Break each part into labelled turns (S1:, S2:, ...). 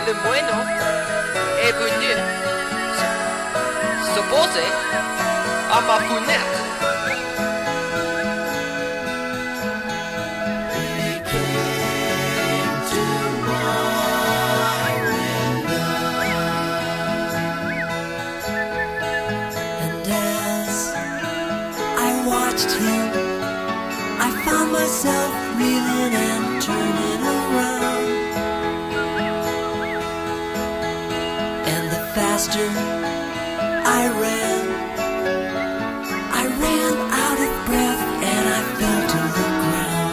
S1: le bueno est venu s'opposer à ma fenêtre.
S2: Him, I found myself reeling and turning around. And the faster I ran out of breath and I fell to the ground.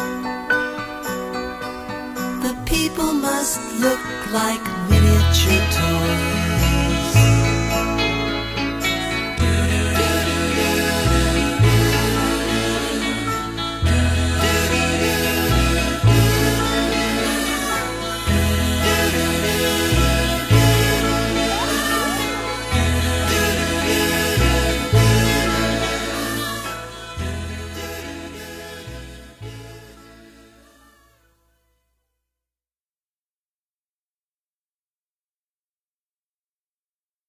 S2: People must look like miniature